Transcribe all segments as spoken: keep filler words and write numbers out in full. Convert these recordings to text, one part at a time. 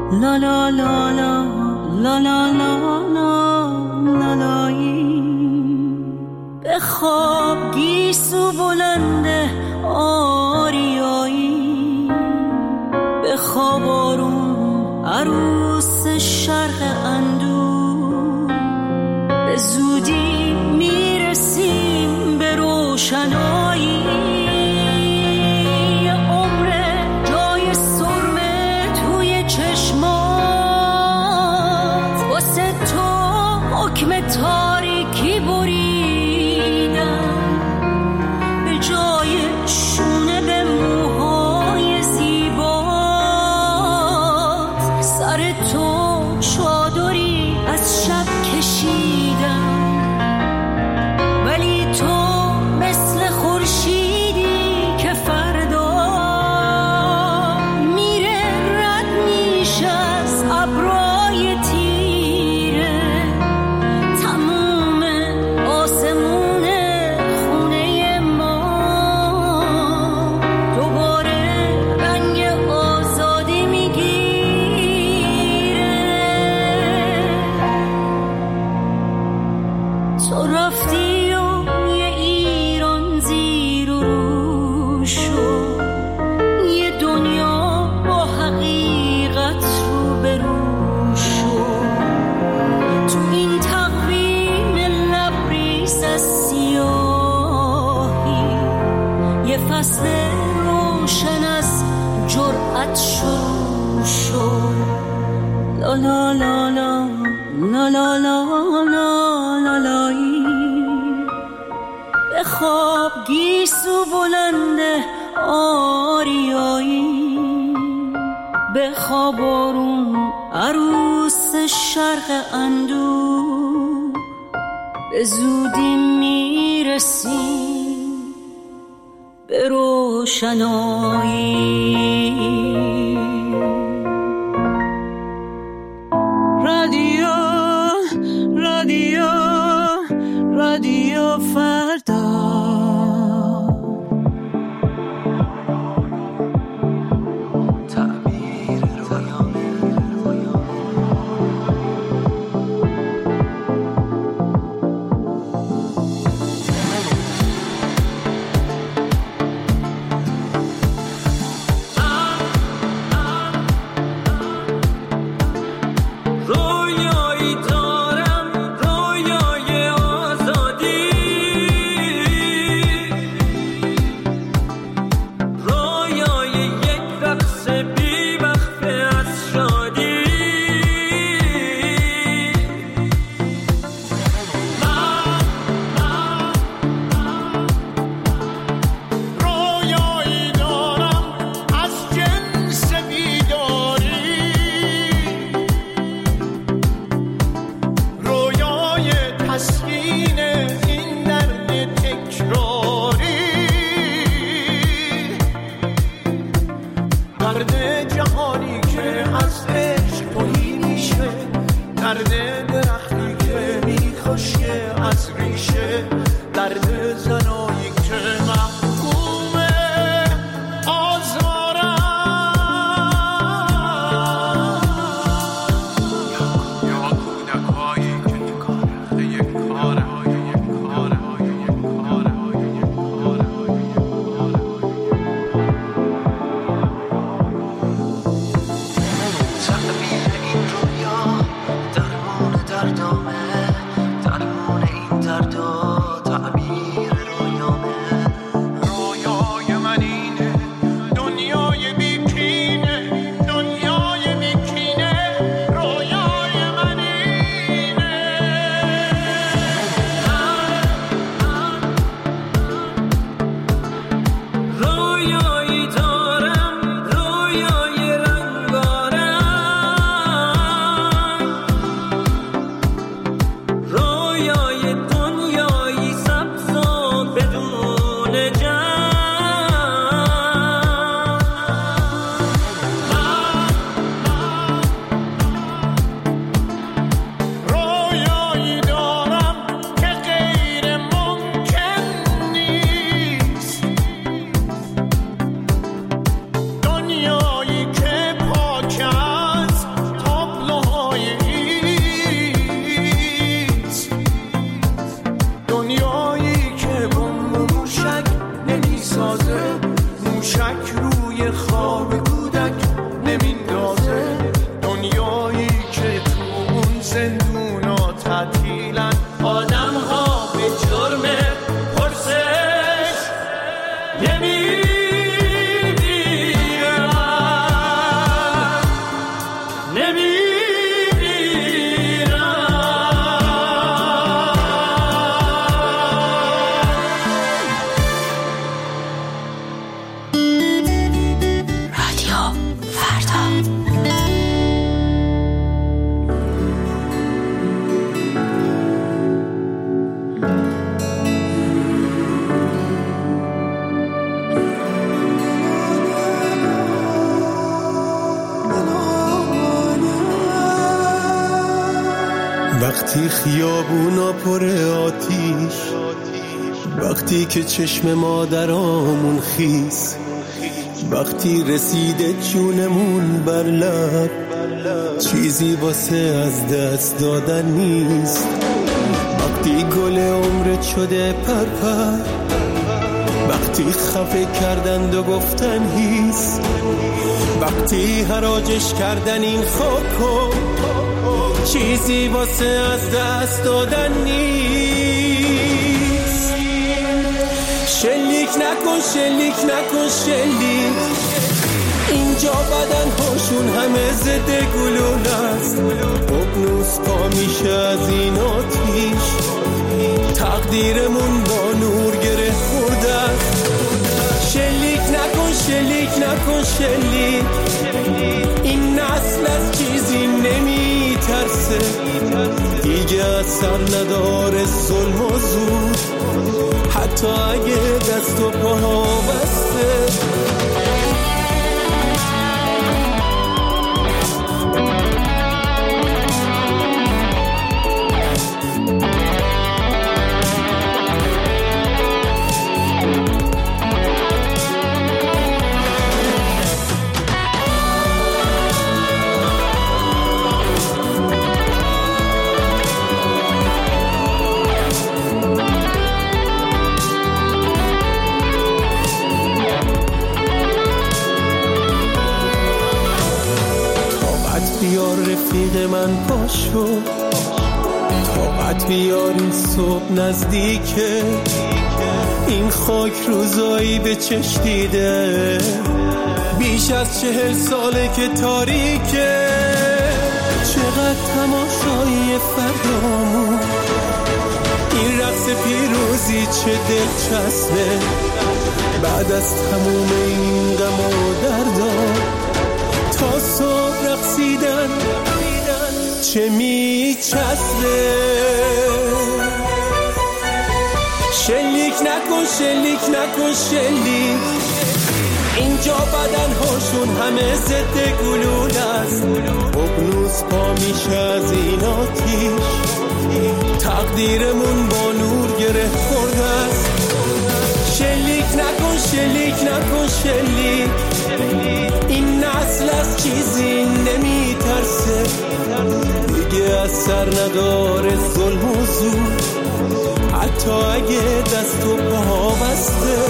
لا لا لا لا لا لا لا لا لایی به خواب گیسو بلنده آریایی به خواب آروم عروس شرق اندو به زودی میرسیم به روشنایی تاریکی بریدم به جای شونه به موهای زیبات سر تو چادری از شب کشیدم ولی تو مثل خورشیدی که فردا میره رد میشه از ابرای تیره تو رفتی و یه ایران زیر و رو شد یه دنیا با حقیقت رو به رو شد تو این تقویم لبریز از سیاهی یه فصل روشن از جرأت شروع شد لا لا لا لا لا لا لا لا لایی به خواب گیسو بلنده آریایی به خواب آروم عروس شرق اندو به زودی میرسیم به روشنایی. رادیو فردا تعبیر رویان تعبیر این رویا درمان فردا. وقتی خیابونا پر آتیش، وقتی که چشم مادرامون خیس، وقتی رسیده جونمون بر لب، چیزی واسه از دست دادن نیست. وقتی گل عمرت شده پرپر، وقتی خفه کردند و گفتن هیس، وقتی حراجش کردن این خاکو، چیزی واسه از دست دادن نیست. شلیک نکن شلیک نکن شلیک، اینجا بدن هاشون همه ضد گلوله است. اقنوس پا میشه از این آتیش، تقدیرمون با نور گره خورده است. شلیک نکن شلیک نکن شلیک، این نسل از چیزی نمی ترسه، دیگه اثر نداره ظلم و زور، حتی اگه دست و پاها بسته. بیار رفیق من پاشو، طاقت بیار این صبح نزدیکه، این خاک روزایی به چش دیده، بیش از چهل ساله که تاریکه. چقدر تماشای فردامون، این رقص پیروزی چه دلچسبه، بعد از تموم این غم و دردا تا صبح رقصیدن چه میچسبه. شلیک نکن شلیک نکن شلیک، اینجا بدن هاشون همه ضد گلوله است. اقنوس پا میشه از این آتیش، تقدیرمون با نور گره خورده است. شلیک نکن شلیک نکن شلیک، این نسل از چیزی نمی ترسه، دیگه اثر نداره ظلم و زور، حتی اگه دست و پاها بسته.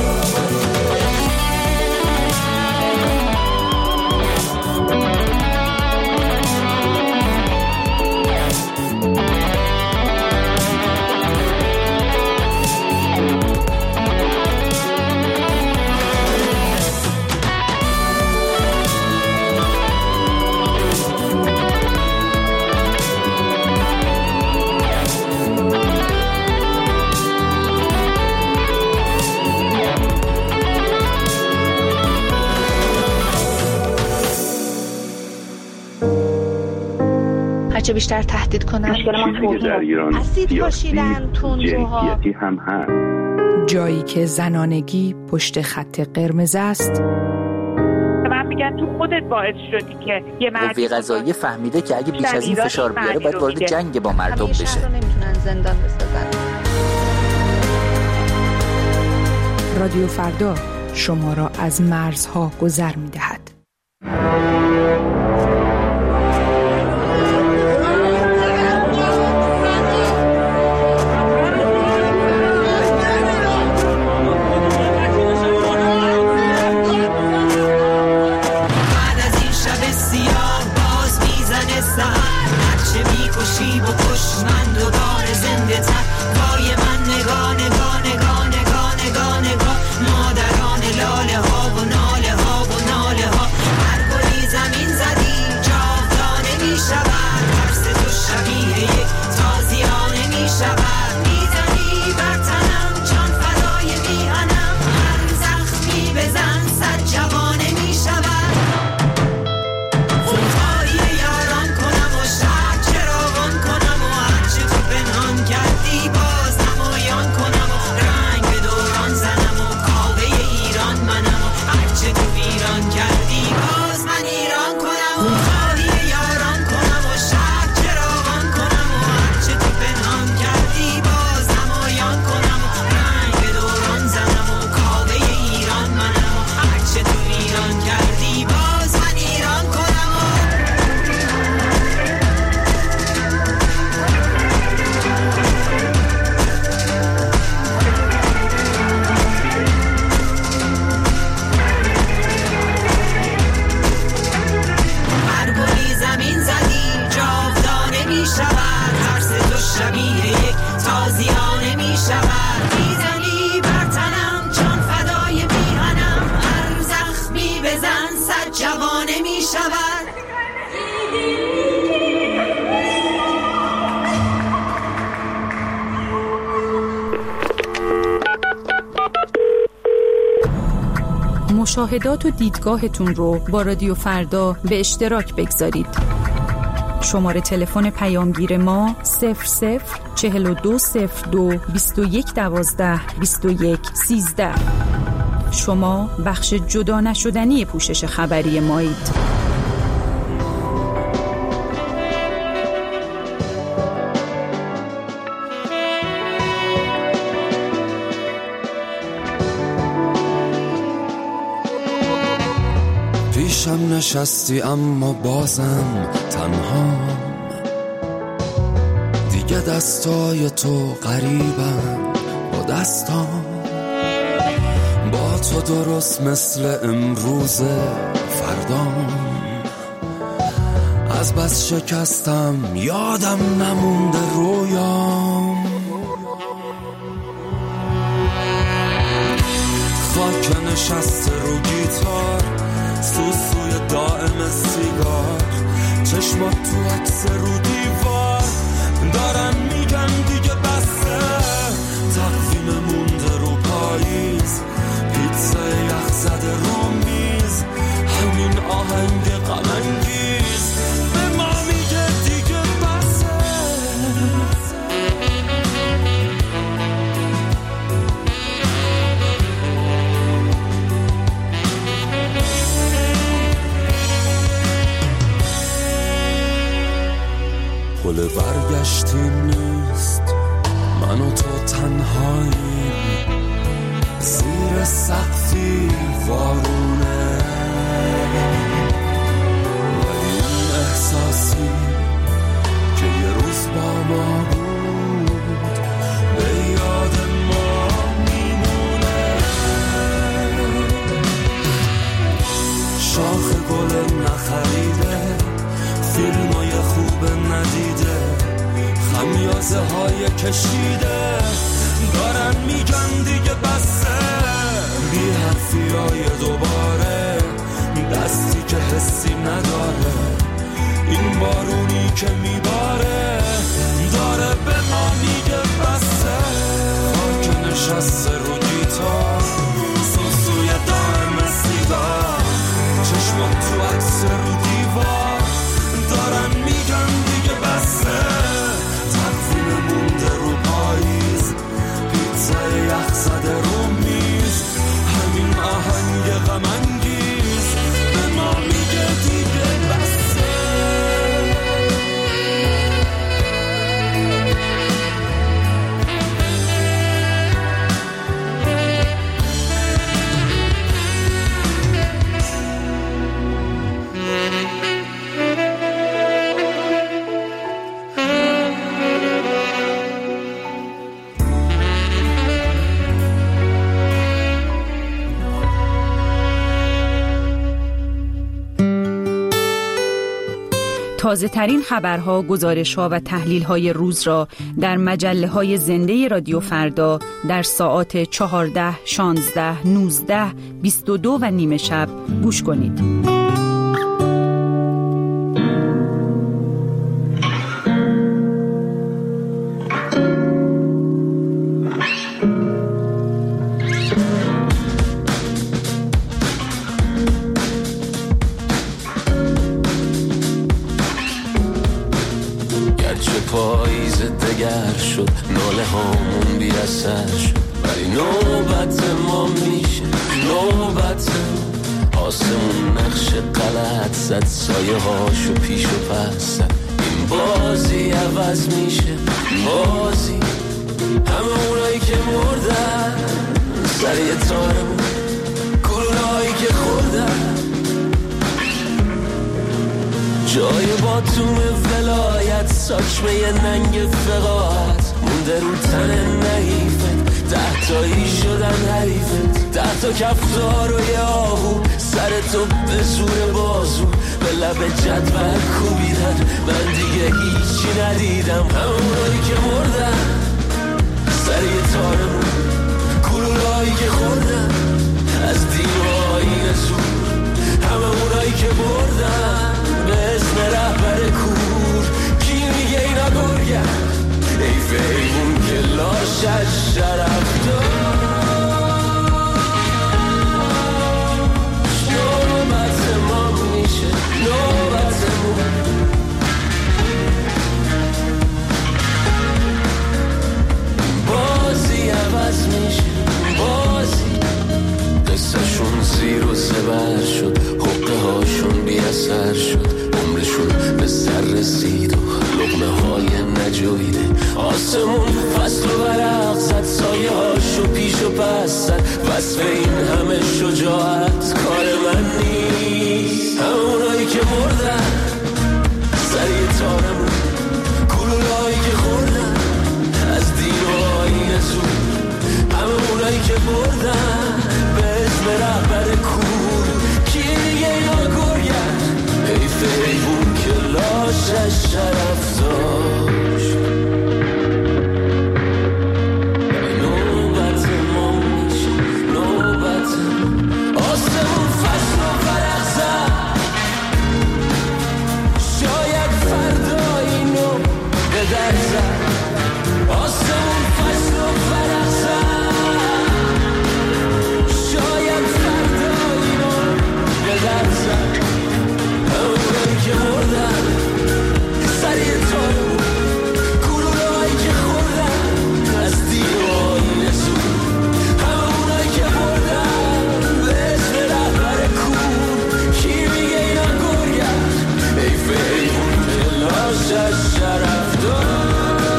هرچه بیشتر تهدید کنن، مشکل ما توهین اسید پاشیدن، تندروها، جنسیتی هم هست. جایی که زنانگی پشت خط قرمز است. من میگم تو خودت باعث شدی که یه مرد قوه قضاییه فهمیده که اگه بیش از این فشار بیاره باید وارد جنگ با مردم بشه. همیشه رو نمیتونن زندان بسازن. رادیو فردا شما را از مرزها گذر می‌دهد. مادران لاله ها و ناله ها و ناله ها مشاهدات و دیدگاهتون رو با رادیو فردا به اشتراک بگذارید. شماره تلفن پیامگیر ما صفر صفر چهل و دو صفر دو بیست و یک دوازده بیست و یک سیزده. شما بخش جدا نشدنی پوشش خبری مایید. پیشم نشستی اما بازم تنها، دیگه دستای تو قریبم با دستام، با تو درست مثل امروز فردام، از بس شکستم یادم نمونده رویام، خاک نشسته رو گیتار، سوسوی دائم سیگار، چشمات تو عکس رو دیوار، دارن میگن دیگه بسه، تقویم مونده رو پاییز، پیتزا یخ زده رو میز، همین آهنگ غم انگیز به ما میگه دیگه بسه. پل برگشتی نیست، من و تو تنهاییم، زیر سقفی وارونه، ولی این احساسی که یه روز با ما بود به یاد ما میمونه. شاخ گل نخریده، فیلمای خوب ندیده، خمیازه های کشیده، دارن میگن دیگه بسه، بی حرفی های دوباره، دستی که حسی نداره، این بارونی که میباره داره به ما میگه بسه. خاک نشسته رو گیتار، سوسوی دائم سیگار، چشمات تو عکس رو دیوار، دارن میگن دیگه بسه، تقویم مونده رو پاییز، پیتزا یخ زده رو میز، همین آهنگ غم انگیز به ما میگه دیگه بسه. تازه ترین خبرها، گزارش‌ها و تحلیل‌های روز را در مجله‌های زنده رادیو فردا در ساعات چهارده، شانزده، نوزده، بیست و دو و نیمه شب گوش کنید. پاییز دگر شد، ناله هامون بی اثر شد، ولی نوبت ما میشه، نوبت آسمون نقش غلط زد، سایه هاشو پیش و پس زد، این بازی عوض میشه، بازی همه اونایی که مردن سر یه تارمون، گلولهایی که خوردن جای باتوم ولایت، ساچمه یه ننگ فقاعت مونده رو تن نحیفت، ده تایی شدن حریفت، ده تا کفتار و یه آهو سر تو به زور بازو به لب جدول کوبیدن، من دیگه هیچی ندیدم، همونایی که مردن سر یه تارمون، گلولهایی که خوردن از دین و آیین زور، همه اونایی که بردن به اسم رهبر کور، کی میگه اینا گرگن، ای فیمون که لاشش شرف دار. سر شد، عمرشون به سر رسید و لقمه های نجویده. آسمون فصل و ورق زد، سایه هاشو پیش و پس زد. وصف این همه شجاعت کار من نیست. همونایی که مردن سریع تارمون، گلولایی که خوردن از دین و آیین زود. همونایی که بردن به اسم رهبر کور. کی دیگه اینا گرگن؟ حیف حیوون که لاشش شرف داشت. نوبت ما میشه، نوبت آسمون فصل و فرق زد. شاید فردا اینو به در زد. آسمون فصل و فرق زد. شاید فردا اینو به در زد. همونایی که مردن سریع تارو، گلوله‌هایی که خوردن از دین و آیین زود. همونایی که مردن به اسم رهبر کور. کی میگه اینا گرگن؟ حیف حیوون که لاشش شرف داشت.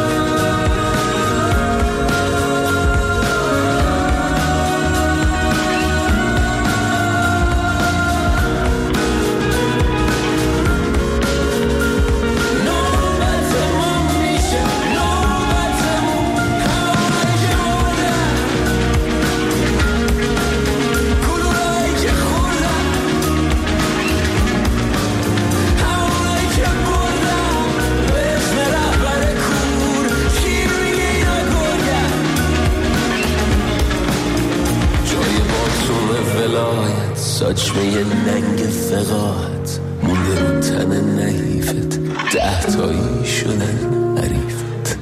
ساچمه ننگ فقاعت مونده رو تن نحیفت. ده تایی شدن حریفت.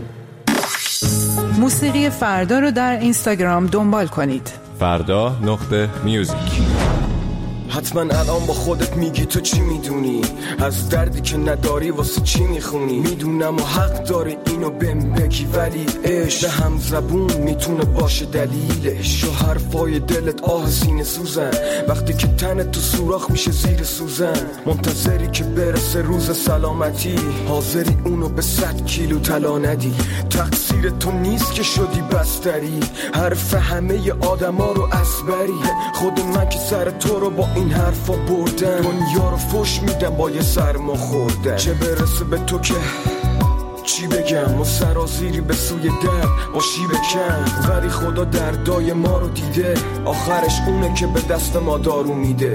موسیقی فردا رو در اینستاگرام دنبال کنید. فردا نقطه میوزیک. حتما الان با خودت میگی تو چی میدونی از دردی که نداری، واسه چی میخونی. میدونم و حق داری اینو بهم بگی، ولی عشق به هم زبون میتونه باشه دلیلش. و حرفای دلت آه سینه سوزن وقتی که تنت تو سوراخ میشه زیر سوزن. منتظری که برسه روز سلامتی، حاضری اونو به صد کیلو طلا ندی. تقصیر تو نیست که شدی بستری، حرف همه آدما رو اسبری. خود من که سر تو رو با این حرفا بردن، دنیا رو فش میدم با یه سرما خوردن. چه برسه به تو که چی بگم، و سرازیری به سوی در باشی بکن. ولی خدا دردای ما رو دیده، آخرش اونه که به دست ما دارو میده.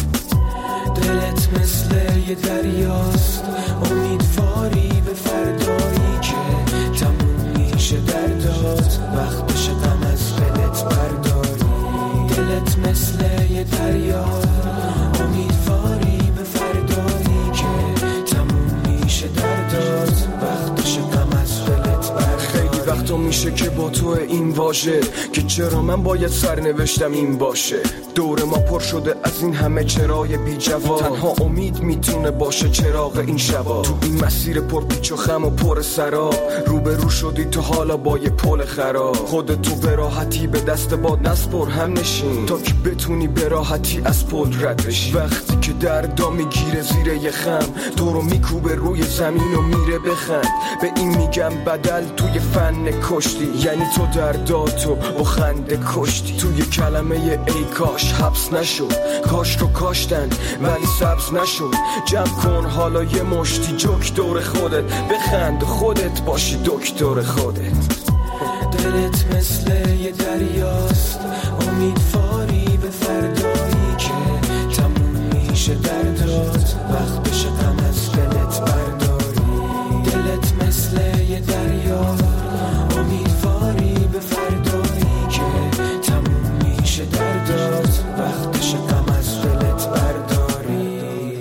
دلت مثل یه دریاست، امیدواری به فردایی که تموم میشه دردات. وقتش غم از دلت برداری. دلت مثل یه دریاست، امیدواری به فردایی که تموم میشه دردات. وقتش غم از دلت برداری. خیلی وقتا میشه که با تو این واژه که چرا من باید سرنوشتم این باشه. دور ما پر شده از این همه چرای بی جواب، تنها امید میتونه باشه چراغ این شبا. تو این مسیر پر پیچ و خم و پر سراب، روبرو شدی تو حالا با یه پل خراب. خودتو به راحتی به دست باد نسپر، هم نشین تا که بتونی به راحتی از پل رد بشی. وقتی که دردا میگیره زیر یه خم، تو رو میکوبه روی زمین و میره بخند. به این میگم بدل توی فن کشتی، یعنی تو درداتو با خنده کشتی. توی کلمه ای کاش حبس نشد، کاش رو کاشتن ولی سبز نشد. جمع کن حالا یه مشتی جوک دور خودت، بخند خودت باشی دکتر خودت. دلت مثل یه دریاست، امیدواری به فردایی که تموم میشه دردات. وقتش غم از دلت برداری. دلت مثل یه دریاست، امیدواری به فردایی که تموم میشه دردات. وقتش غم از دلت برداری.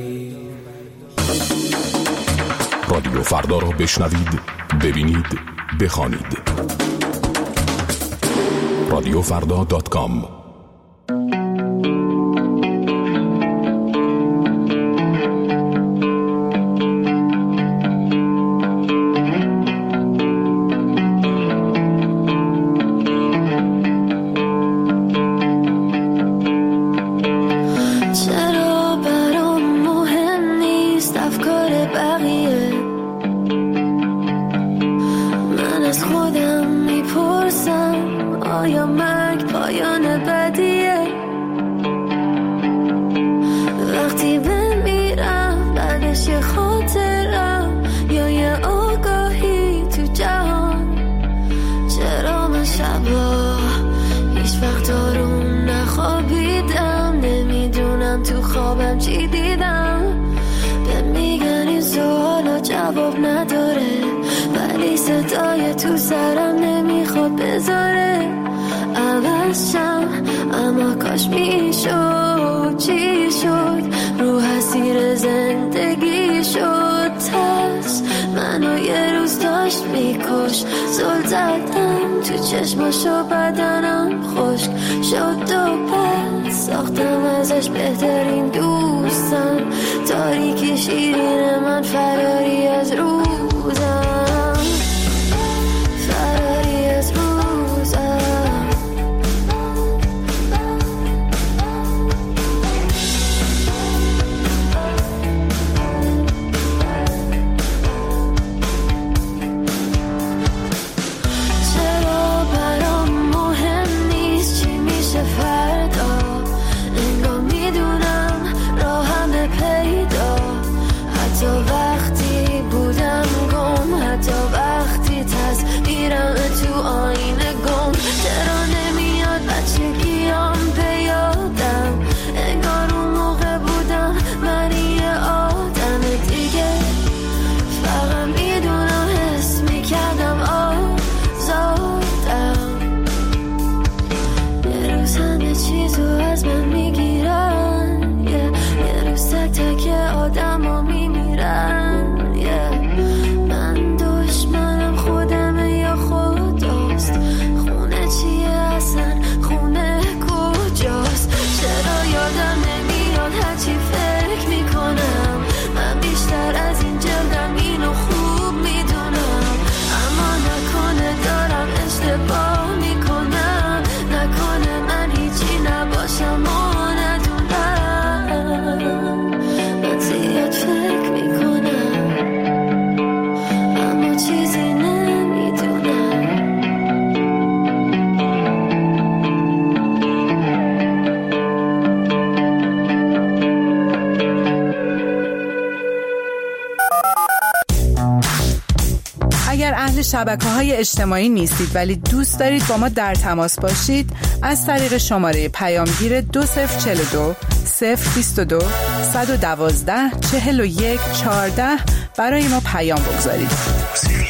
رادیو فردا رو بشنوید، ببینید، بخوانید. رادیو فردا دات کام. چرا برام مهم جواب نداره، ولی صدای تو سرم نمیخواد بذاره عوض شم، اما کاش میشد. چی شد؟ رو حسیر زندگی شد ترس، منو یه روز داشت میکش. زل زدم تو چشماشو، بدنم خشک شد و پس ساختم ازش بهترین دوستم. تاریکی شیرین من، فراری از روزم، فراری از روزم. شبکه‌های اجتماعی نیستید ولی دوست دارید با ما در تماس باشید، از طریق شماره پیامگیر دو صفر چهل و دو صفر بیست و دو صد و دوازده چهل و یک چهارده برای ما پیام بگذارید.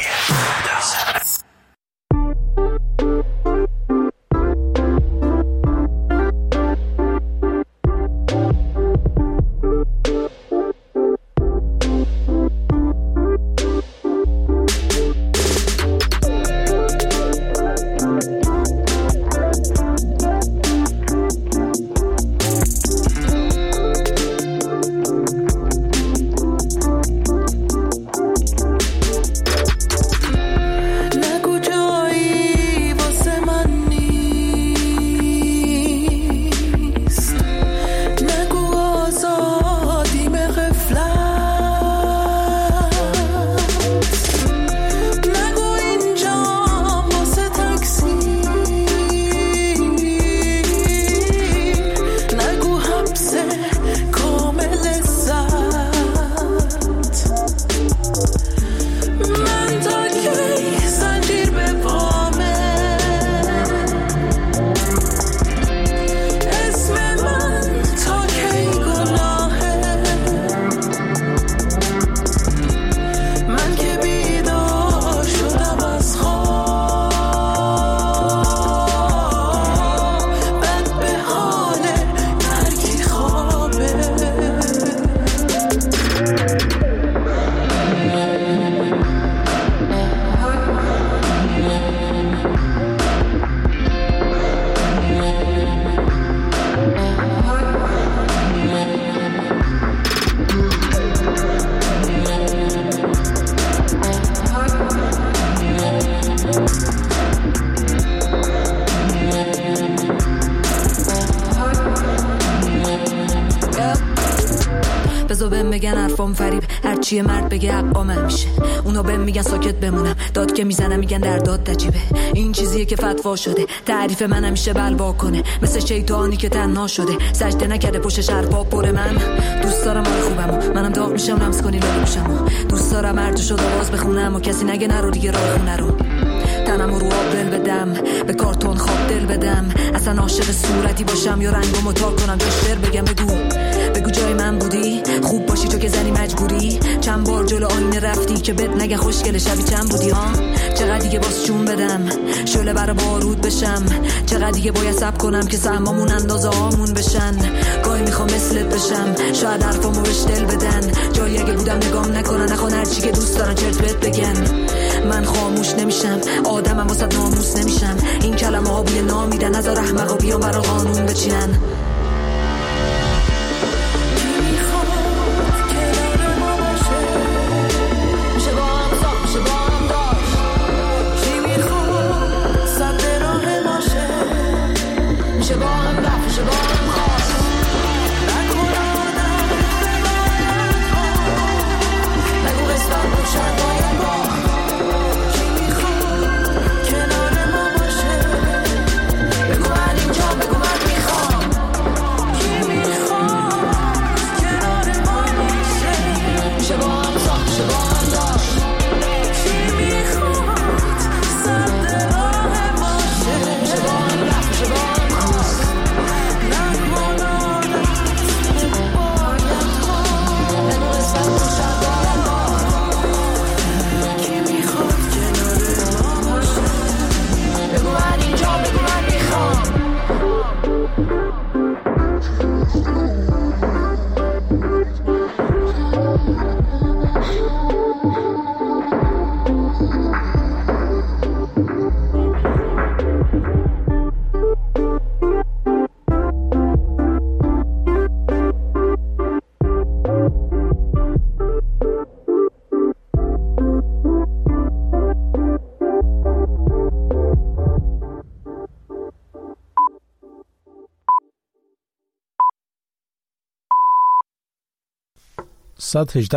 بگن حرفام فریب، هرچی مرد بگه حقا من میشه. اونا بهم میگن ساکت بمونم، داد که میزنم میگن در داد عجیبه. این چیزیه که فتوا شده، تعریف من همیشه بلوا کنه، مثل شیطانی که تنها شده، سجده نکرده پشتش حرفا پر. من دوست دارم حال خوبمو، منم داغ میشم لمس کنی لالو میشم. دوست دارم هر جو شد آواز بخونم و کسی نگه نرو دیگه راه خونه رو. تنمو رو آب دل بدم، به کارتون خواب دل بدم، اصلا عاشق صورتی باشم یا رنگمو تا کنم. جشتر بگم بگو بگو جای من بودی، خوب باشی تو که زنی مجبوری، چند بار جلو آینه رفتی که بد نگه خوشگل شبی چند بودی ها؟ چقدر دیگه باز جون بدم شعله برا بارود بشم؟ چقدر دیگه باید صبر کنم که سهمامون اندازه هامون بشن؟ گاهی میخوام مثلت بشم شاید حرفامو بهش دل بدن، جایی اگه بودم نگام نکنن نخوان هرچی که دوست دارن چرت بهت بگن. من خاموش نمیشم آدمم واسه ناموس نمیشم، این کلمه ها بوی نام میدن نذار احمقا بیان برا قانون بچینن. صد و هجده